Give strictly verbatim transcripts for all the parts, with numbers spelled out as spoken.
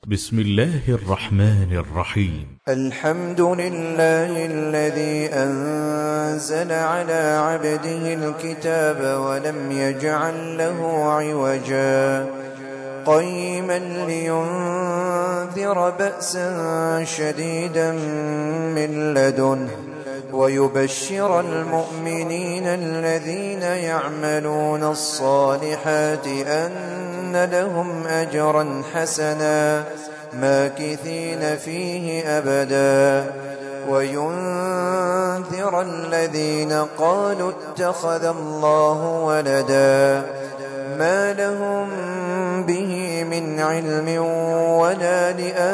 بسم الله الرحمن الرحيم. الحمد لله الذي أنزل على عبده الكتاب ولم يجعل له عوجا قيما لينذر بأسا شديدا من لدنه ويبشر المؤمنين الذين يعملون الصالحات أن لهم أجرا حسنا ماكثين فيه أبدا وينذر الذين قالوا اتخذ الله ولدا ما لهم به من علم ولا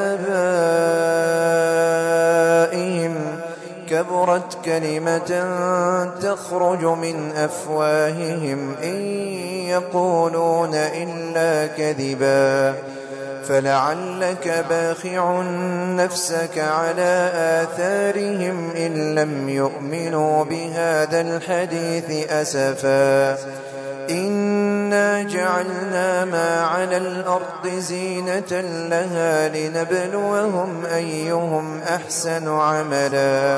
لآبائهم كبرت كلمة تخرج من أفواههم إن يقولون إلا كذبا فلعلك باخع نفسك على آثارهم إن لم يؤمنوا بهذا الحديث أسفا إنا جعلنا ما على الأرض زينة لها لنبلوهم أيهم أحسن عملا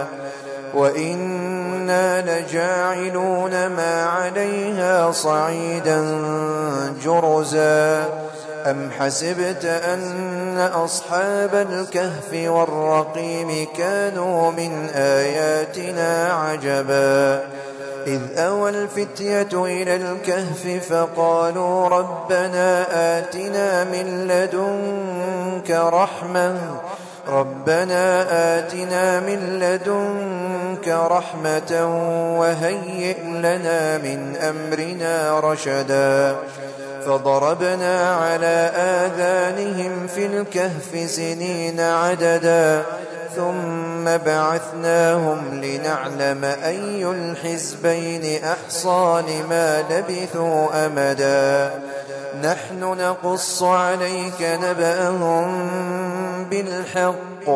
وإنا لجاعلون ما عليها صعيدا جرزا أم حسبت أن أصحاب الكهف والرقيم كانوا من آياتنا عجبا إذ أوى الفتية إلى الكهف فقالوا ربنا آتنا من لدنك رحمة ربنا آتنا من لدنك رحمة وهيئ لنا من أمرنا رشدا فضربنا على آذانهم في الكهف سنين عددا ثم بعثناهم لنعلم أي الحزبين أحصى لما لبثوا أمدا نحن نقص عليك نبأهم بالحق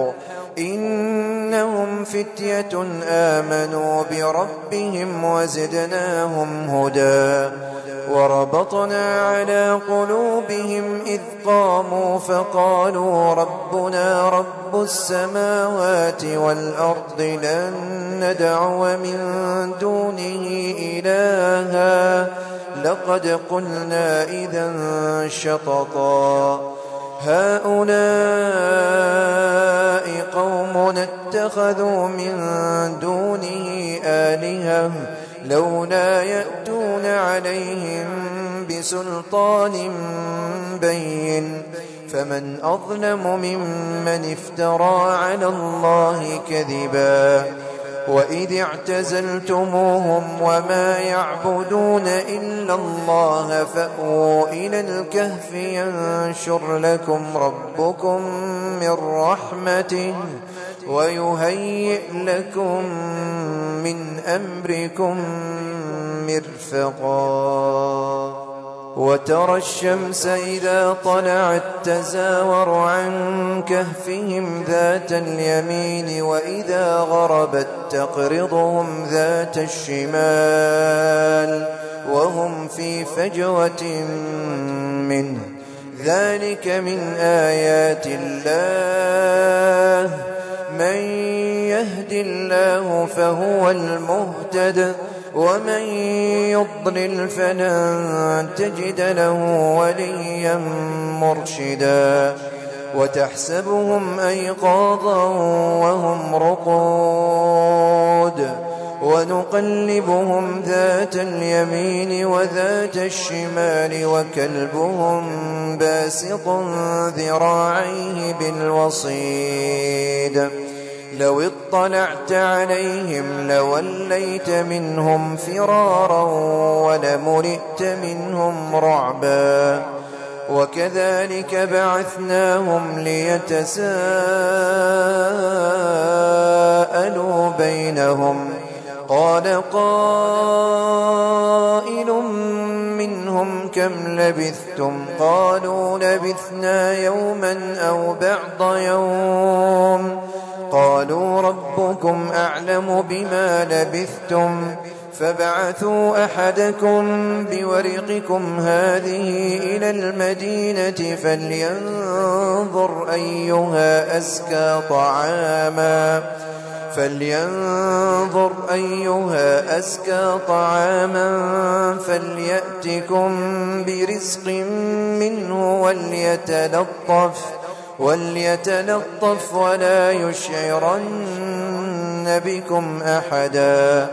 إنهم فتية آمنوا بربهم وزدناهم هدى وربطنا على قلوبهم إذ قاموا فقالوا ربنا رب السماوات والأرض لن ندعو من دونه إلها لقد قلنا إذا شططا هؤلاء قوم اتخذوا من دونه آلهة لولا يأتون عليهم بسلطان بين فمن أظلم ممن افترى على الله كذبا وإذ اعتزلتموهم وما يعبدون إلا الله فأووا إلى الكهف ينشر لكم ربكم من رحمته ويهيئ لكم من أمركم مرفقا وترى الشمس إذا طلعت تزاور عن كهفهم ذات اليمين وإذا غربت تقرضهم ذات الشمال وهم في فجوة منه ذلك من آيات الله من يهد الله فهو المهتد ومن يضلل فلن تجد له وليا مرشدا وتحسبهم أيقاظا وهم رقود ونقلبهم ذات اليمين وذات الشمال وكلبهم باسط ذراعيه بالوصيد لو اطلعت عليهم لوليت منهم فرارا ولملئت منهم رعبا وكذلك بعثناهم ليتساءلوا بينهم قال قائل منهم كم لبثتم قالوا لبثنا يوما أو بعض يوم قالوا ربكم أعلم بما لبثتم فابعثوا أحدكم بورقكم هذه إلى المدينة فلينظر أيها أزكى طعاما فلينظر أيها أزكى طعاما فليأتكم برزق منه وليتلطف وليتلطف ولا يشعرن بكم أحدا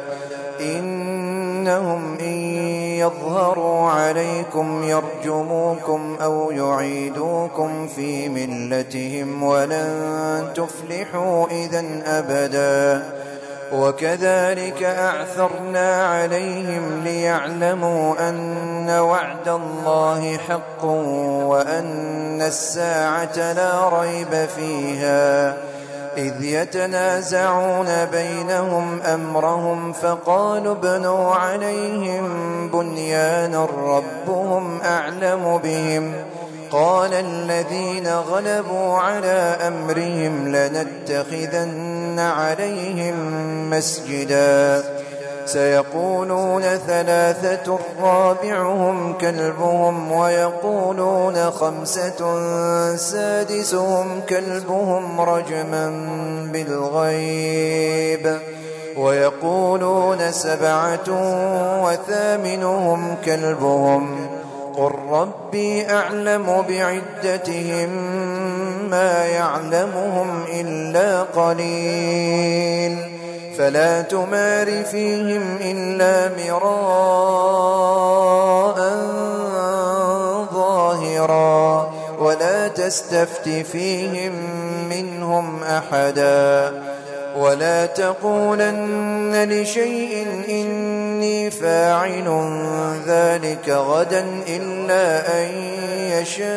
إنهم إن يظهروا عليكم يرجموكم أو يعيدوكم في ملتهم ولن تفلحوا إذن أبدا وكذلك أعثرنا عليهم ليعلموا أن وعد الله حق وأن الساعة لا ريب فيها إذ يتنازعون بينهم أمرهم فقالوا ابنوا عليهم بنيانا ربهم أعلم بهم قال الذين غلبوا على أمرهم لنتخذن عليهم مسجدا سيقولون ثلاثة رابعهم كلبهم ويقولون خمسة سادسهم كلبهم رجما بالغيب ويقولون سبعة وثامنهم كلبهم قل ربي أعلم بعدتهم ما يعلمهم إلا قليل فلا تمار فيهم إلا مراء ظاهرا ولا تستفت فيهم منهم أحدا ولا تقولن لشيء إني فاعل ذلك غدا إلا أن يشاء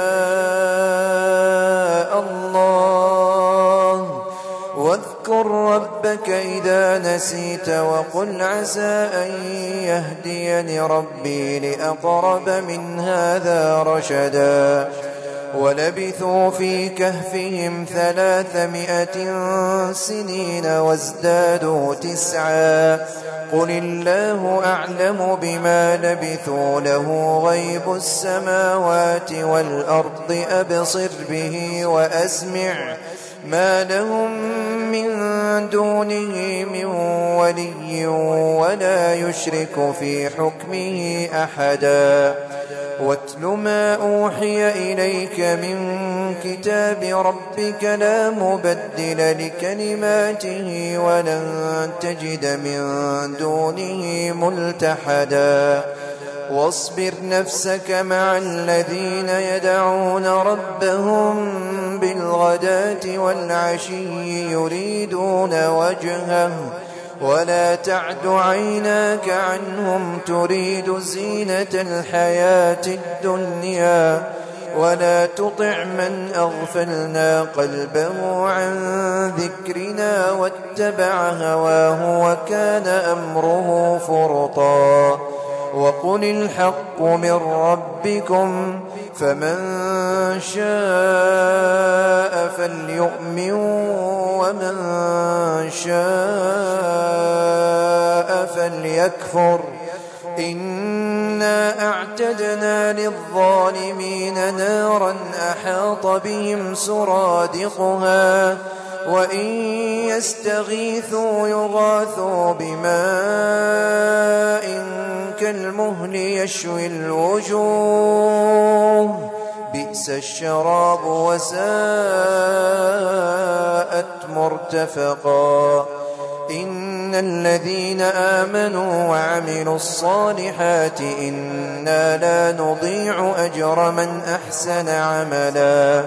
الله واذكر ربك إذا نسيت وقل عسى أن يهديني ربي لأقرب من هذا رشدا ولبثوا في كهفهم ثلاثمائة سنين وازدادوا تسعا قل الله أعلم بما لبثوا له غيب السماوات والأرض أبصر به وأسمع ما لهم من دونه من ولي ولا يشرك في حكمه أحدا واتل ما أوحي إليك من كتاب ربك لا مبدل لكلماته ولن تجد من دونه ملتحدا واصبر نفسك مع الذين يدعون ربهم بالغداة والعشي يريدون وجهه ولا تعد عيناك عنهم تريد زينة الحياة الدنيا ولا تطع من أغفلنا قلبه عن ذكرنا واتبع هواه وكان أمره فرطا وقل الحق من ربكم فمن شاء فليؤمن ومن شاء فليكفر إنا أعتدنا للظالمين نارا أحاط بهم سرادقها وإن يستغيثوا يغاثوا بماء كالمهل يشوي الوجوه بئس الشراب وساءت مرتفقا إن الذين آمنوا وعملوا الصالحات إنا لا نضيع أجر من أحسن عملا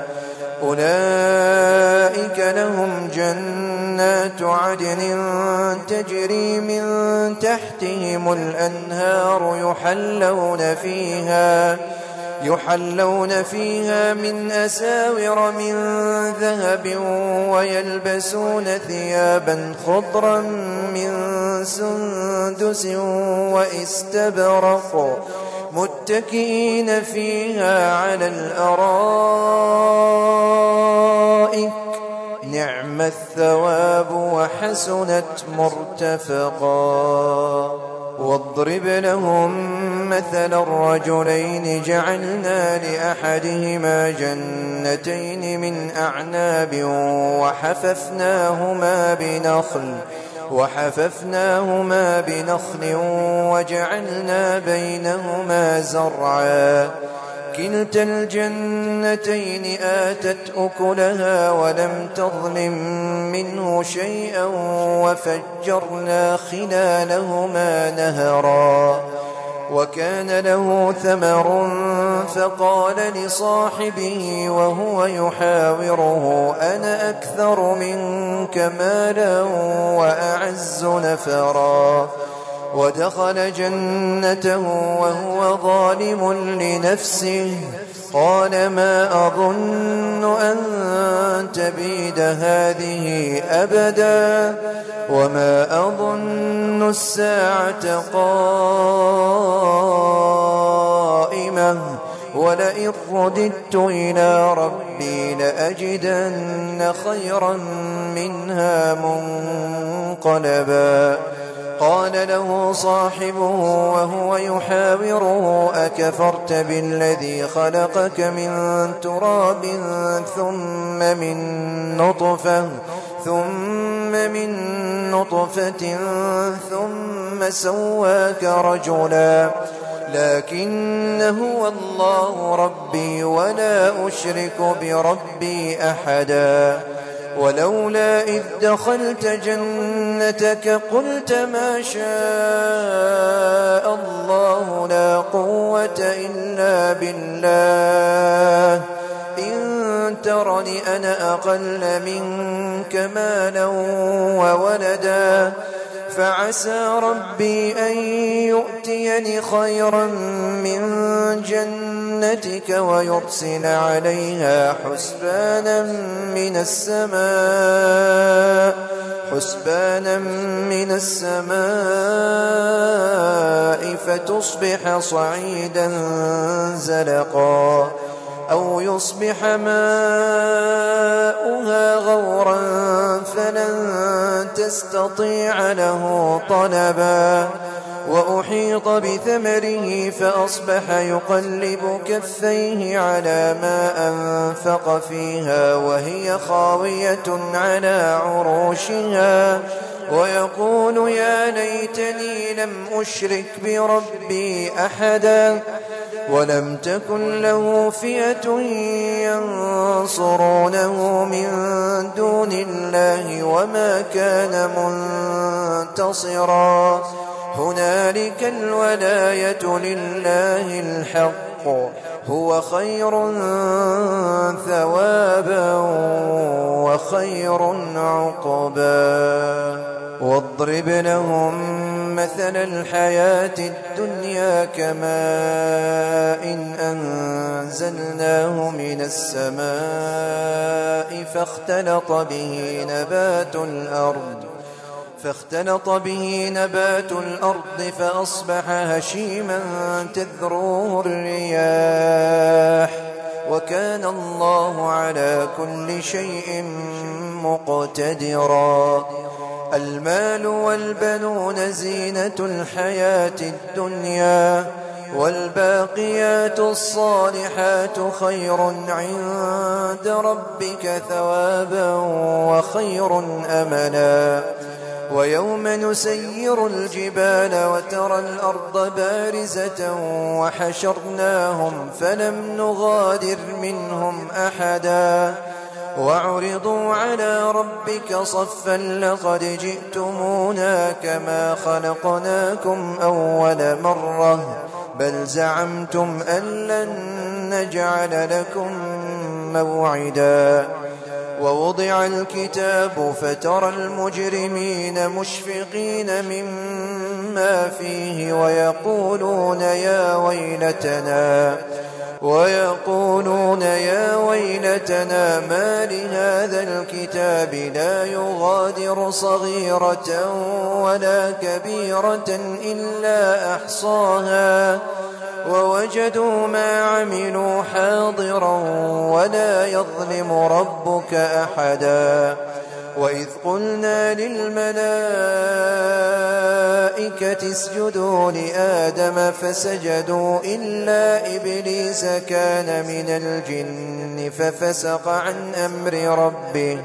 أولئك لهم جنات عدن تجري من تحتهم الأنهار يحلون فيها يحلون فيها من أساور من ذهب ويلبسون ثيابا خضرا من سندس واستبرق متكئين فيها على الأرائك نعم الثواب وحسنت مرتفقا. واضرب لهم مثل الرجلين جعلنا لأحدهما جنتين من أعناب وحففناهما بنخل وحففناهما بنخل وجعلنا بينهما زرعا كلتا الجنتين آتت أكلها ولم تظلم منه شيئا وفجرنا خلالهما نهرا وكان له ثمر فقال لصاحبه وهو يحاوره أنا أكثر منك مالا وأعز نفرا ودخل جنته وهو ظالم لنفسه قال ما أظن أن تبيد هذه أبدا وما أظن الساعة قائمة ولئن رددت إلى ربي لأجدن خيرا منها منقلبا قال له صاحبه وهو يحاوره أكفرت بالذي خلقك من تراب ثم من نطفة ثم من نطفة ثم سواك رجلا لكن هو الله ربي ولا أشرك بربي أحدا ولولا إذ دخلت جنتك قلت ما شاء الله لا قوة إلا بالله إن ترني أنا أقل منك مالا وولدا فعسى ربي أن يؤتيني خيرا من جنتك ويرسل عليها حسبانا من السماء حسبانا من السماء فتصبح صعيدا زلقا أو يصبح ماؤها غورا فلن تستطيع له طلبا وأحيط بثمره فأصبح يقلب كفيه على ما أنفق فيها وهي خاوية على عروشها ويقول يا ليتني لم أشرك بربي أحدا ولم تكن له فئة ينصرونه من دون الله وما كان منتصرا هنالك الولاية لله الحق هو خير ثوابا وخير عقبا واضرب لهم مثل الحياة الدنيا كماء إن أنزلناه من السماء فاختلط به نبات الأرض فاختلط به نبات الأرض فأصبح هشيما تذروه الرياح وكان الله على كل شيء مقتدرا المال والبنون زينة الحياة الدنيا والباقيات الصالحات خير عند ربك ثوابا وخير أملا ويوم نسير الجبال وترى الأرض بارزة وحشرناهم فلم نغادر منهم أحدا وعرضوا على ربك صفا لقد جئتمونا كما خلقناكم أول مرة بل زعمتم أن لن نجعل لكم موعدا ووضع الكتاب فترى المجرمين مشفقين مما فيه ويقولون يا ويلتنا ويقولون يا ويلتنا ما لهذا الكتاب لا يغادر صغيرة ولا كبيرة إلا أحصاها ووجدوا ما عملوا حاضرا ولا يظلم ربك أحدا وإذ قلنا للملائكة اسجدوا لآدم فسجدوا إلا إبليس كان من الجن ففسق عن أمر ربه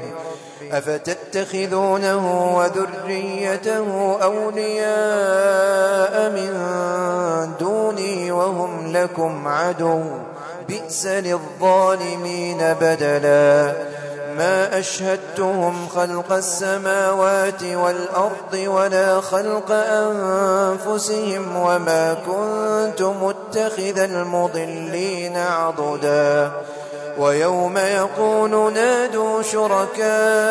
أفتتخذونه وذريته أولياء من دوني وهم لكم عدو بئس للظالمين بدلا ما أشهدتهم خلق السماوات والأرض ولا خلق أنفسهم وما كنت متخذ المضلين عضدا ويوم يقول نادوا شركائي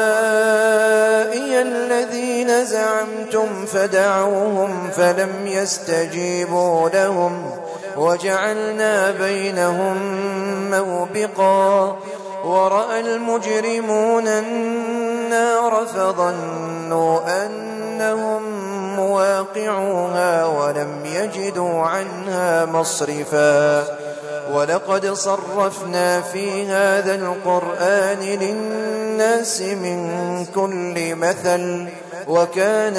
الذين زعمتم فدعوهم فلم يستجيبوا لهم وجعلنا بينهم موبقا ورأى المجرمون النار فظنوا أنهم مواقعوها ولم يجدوا عنها مصرفا ولقد صرفنا في هذا القرآن للناس من كل مثل وكان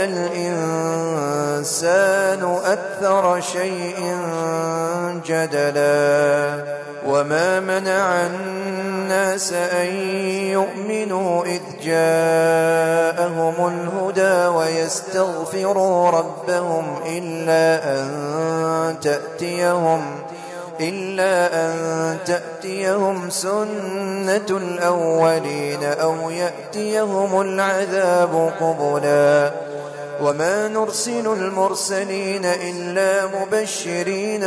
الإنسان أكثر شيء جدلا وما منع الناس أن يؤمنوا إذ جاءهم الهدى ويستغفروا ربهم إلا أن تأتيهم إلا أن تأتيهم سنة الأولين أو يأتيهم العذاب قبلا وما نرسل المرسلين إلا مبشرين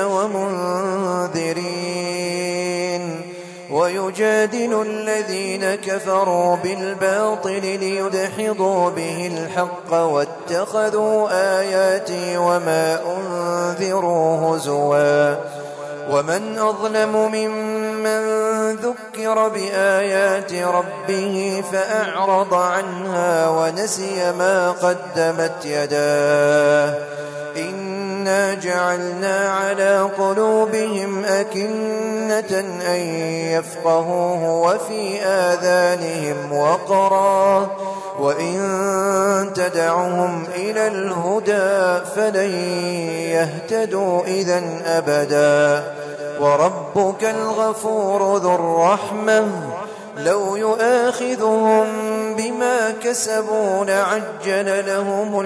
ومنذرين ويجادل الذين كفروا بالباطل ليدحضوا به الحق واتخذوا آياتي وما أنذروا هزوا ومن أظلم ممن ذكر بآيات ربه فأعرض عنها ونسي ما قدمت يداه إنا جعلنا على قلوبهم أكنة أن يفقهوه وفي آذانهم وقرا وإن تدعهم إلى الهدى فلن يهتدوا إذن أبدا وربك الغفور ذو الرحمة لو يؤاخذهم بما كسبوا لعجل لهم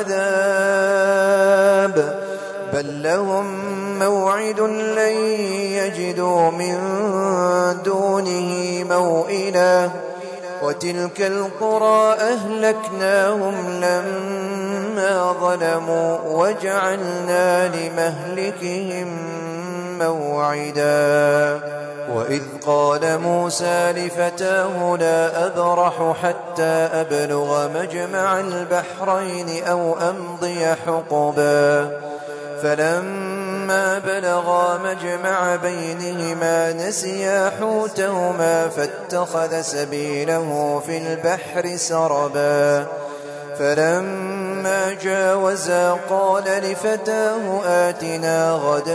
العذاب بل لهم موعد لن يجدوا من دونه موئلا وتلك القرى أهلكناهم لما ظلموا وجعلنا لمهلكهم موعدا وإذ قال موسى لفتاه لا أبرح حتى أبلغ مجمع البحرين أو أمضي حقبا فلما بلغا مجمع بينهما نسيا حوتهما فاتخذ سبيله في البحر سربا فلما جاوزا قال لفتاه آتنا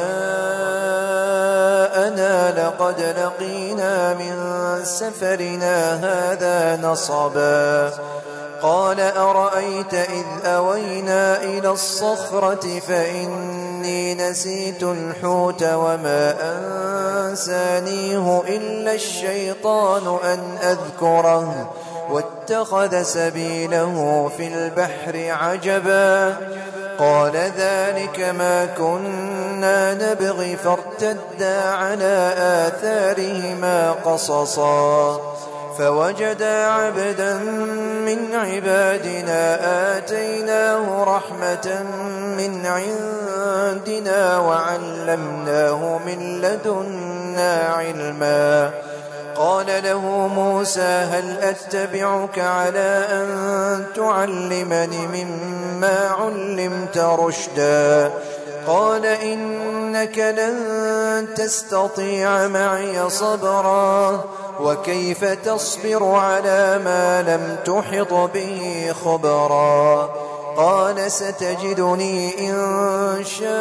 غداءنا لقد لقينا من سفرنا هذا نصبا قال أرأيت إذ أوينا إلى الصخرة فإني نسيت الحوت وما أنسانيه إلا الشيطان أن أذكره واتخذ سبيله في البحر عجبا قال ذلك ما كنا نبغي فارتدا على آثارهما قصصا فوجدا عبدا من عبادنا آتيناه رحمة من عندنا وعلمناه من لدنا علما قال له موسى هل أتبعك على أن تعلمني مما علمت رشدا قال إنك لن تستطيع معي صبرا وكيف تصبر على ما لم تحط به خبرا قال ستجدني إن شاء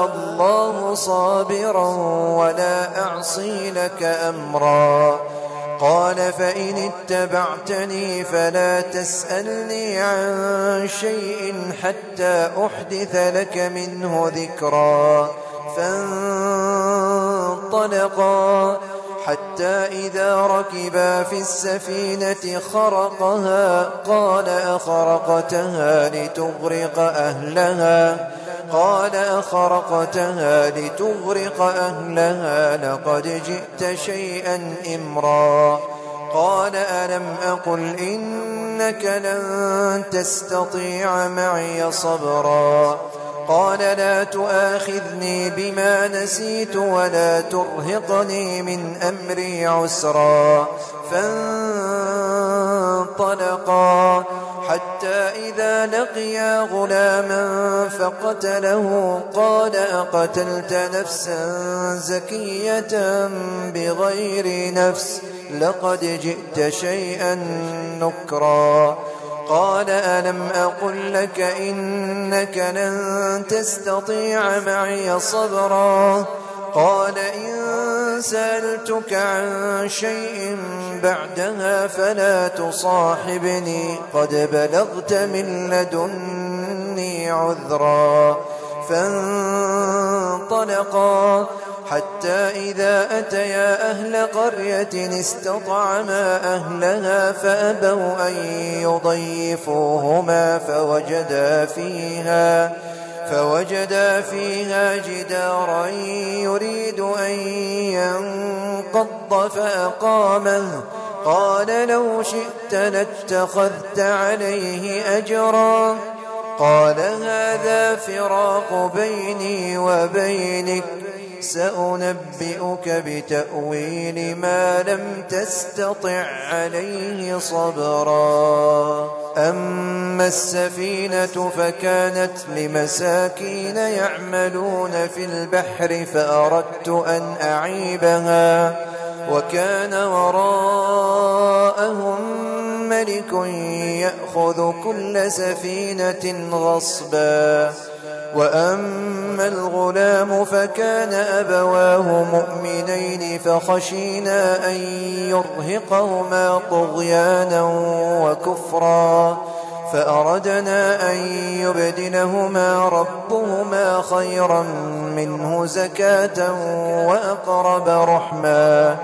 الله صابرا ولا أعصي لك أمرا قال فإن اتبعتني فلا تسألني عن شيء حتى أحدث لك منه ذكرا. فانطلقا حتى إذا ركبا في السفينة خرقها قال أخرقتها لتغرق أهلها قال أخرقتها لتغرق أهلها لقد جئت شيئا إمرا. قال ألم أقل إنك لن تستطيع معي صبرا. قال لا تؤاخذني بما نسيت ولا ترهقني من أمري عسرا. فانطلقا حتى إذا لقيا غلاما فقتله قال أقتلت نفسا زكية بغير نفس لقد جئت شيئا نكرا. قال ألم أقل لك إنك لن تستطيع معي صبرا. قال إن سألتك عن شيء بعدها فلا تصاحبني قد بلغت من لدني عذرا. فانطلقا حتى إذا أتيا أهل قرية استطعما أهلها فأبوا أن يضيفوهما فوجدا فيها فوجدا فيها جدارا يريد أن ينقض فأقامه. قال لو شئت لاتخذت عليه أجرا. قال هذا فراق بيني وبينك سأنبئك بتأويل ما لم تستطع عليه صبرا. أما السفينة فكانت لمساكين يعملون في البحر فأردت أن أعيبها وكان وراءهم ملك يأخذ كل سفينة غصبا. وأما الغلام فكان أبواه مؤمنين فخشينا أن يرهقهما طغيانا وكفرا فأردنا أن يبدلهما ربهما خيرا منه زكاة وأقرب رحما.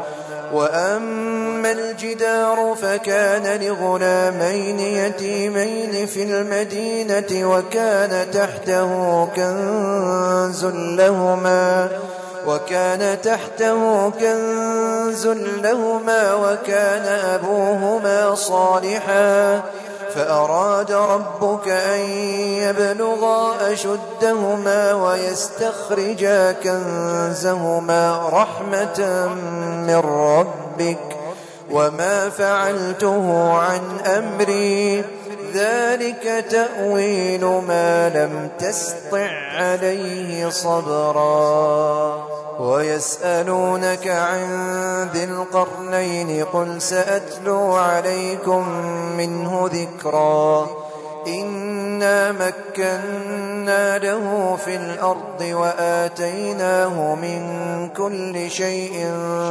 وأما الجدار فكان لغلامين يتيمين في المدينة وكان تحته كنز لهما وكان تحته كنز لهما وكان أبوهما صالحا فأراد ربك أن يبلغا أشدهما ويستخرجا كنزهما رحمة من ربك وما فعلته عن أمري ذلك تأويل ما لم تسطع عليه صبرا. ويسألونك عن ذي القرنين قل سأتلو عليكم منه ذكرا. إنا مكنا له في الأرض وآتيناه من كل شيء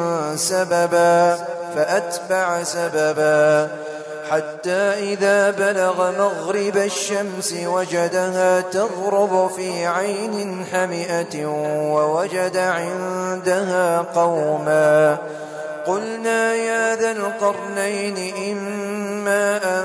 سببا فأتبع سببا حتى إذا بلغ مغرب الشمس وجدها تغرب في عين حمئة ووجد عندها قوما. قلنا يا ذا القرنين إما أن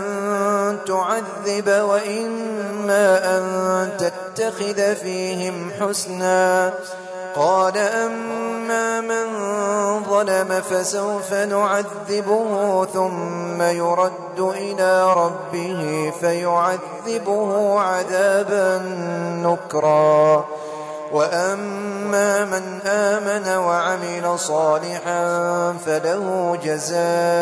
تعذب وإما أن تتخذ فيهم حسنا. قال أما من ظلم فسوف نعذبه ثم يرد إلى ربه فيعذبه عذابا نكرا. وأما من آمن وعمل صالحا فله جزاء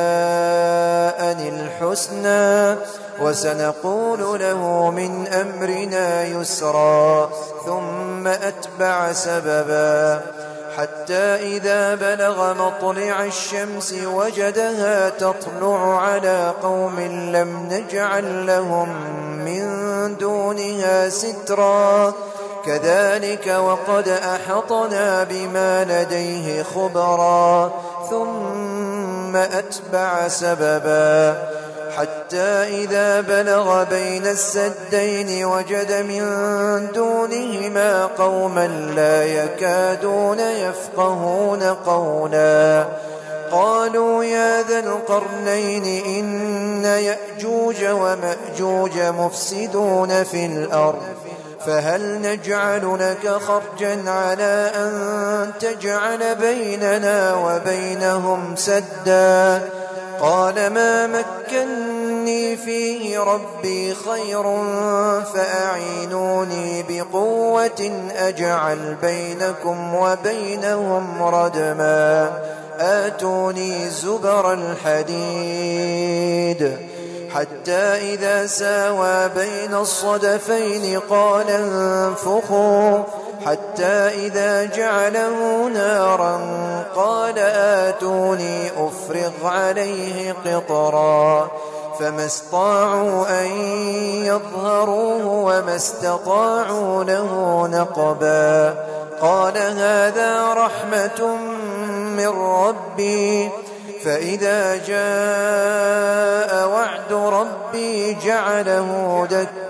الحسنى وسنقول له من أمرنا يسرا. ثم أتبع سببا حتى إذا بلغ مطلع الشمس وجدها تطلع على قوم لم نجعل لهم من دونها سترا. كذلك وقد أحطنا بما لديه خبرا. ثم ثم أتبع سببا حتى إذا بلغ بين السدين وجد من دونهما قوما لا يكادون يفقهون قولا قالوا يا ذا القرنين إن يأجوج ومأجوج مفسدون في الأرض فهل نجعل لك خرجا على أن تجعل بيننا وبينهم سدا قال ما مكني فيه ربي خير فأعينوني بقوة أجعل بينكم وبينهم ردما آتوني زبر الحديد حتى إذا ساوى بين الصدفين قال انفخوا حتى إذا جعله نارا قال آتوني أفرغ عليه قطرا فما استطاعوا أن يظهروه وما استطاعوا له نقبا قال هذا رحمة من ربي فإذا جاء وعد ربي جعله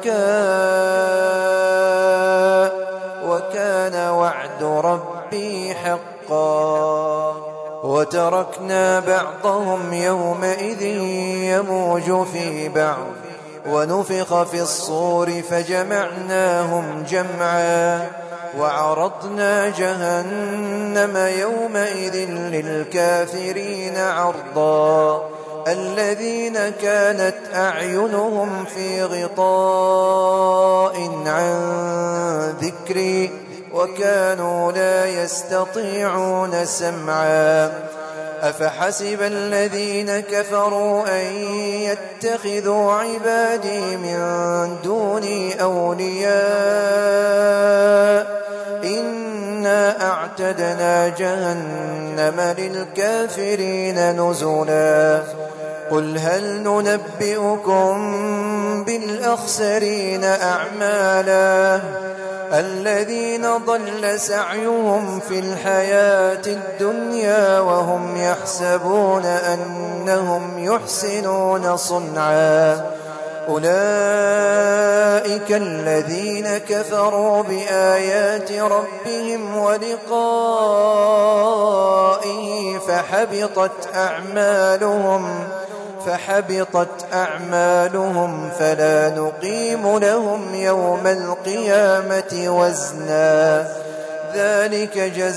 دكاء وكان وعد ربي حقا وتركنا بعضهم يومئذ يموج في بعض ونفخ في الصور فجمعناهم جمعا وعرضنا جهنم يومئذ للكافرين عرضا الذين كانت أعينهم في غطاء عن ذكري وكانوا لا يستطيعون سمعا أفحسب الذين كفروا أن يتخذوا عبادي من دوني أولياء إنا أعتدنا جهنم للكافرين نزلا قل هل ننبئكم بالأخسرين أعمالا الذين ضل سعيهم في الحياة الدنيا وهم يحسبون أنهم يحسنون صنعا أولئك الذين كفروا بآيات ربهم ولقائه فحبطت أعمالهم فحبطت أعمالهم فلا نقيم لهم يوم القيامة وزنا ذلك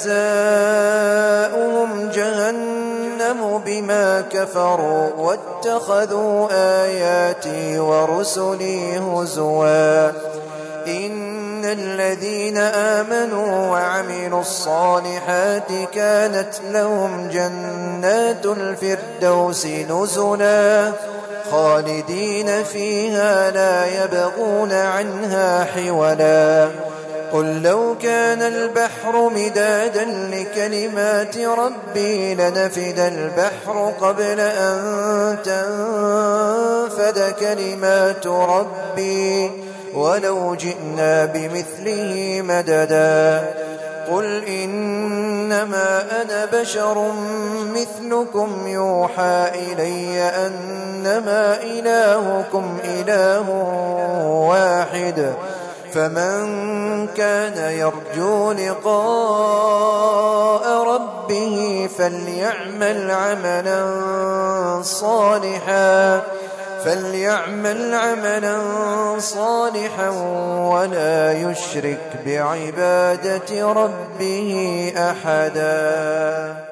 جزاؤهم جهنم بما كفروا واتخذوا آياتي ورسلي هزوا إن الذين آمنوا وعملوا الصالحات كانت لهم جنات الفردوس نزلا خالدين فيها لا يبغون عنها حولا قل لو كان البحر مدادا لكلمات ربي لنفد البحر قبل أن تنفد كلمات ربي ولو جئنا بمثله مددا قل إنما أنا بشر مثلكم يوحى إلي أنما إلهكم إله واحد فمن كان يرجو لقاء ربه فليعمل عملا صالحا فليعمل عملا صالحا ولا يشرك بعبادة ربه أحدا.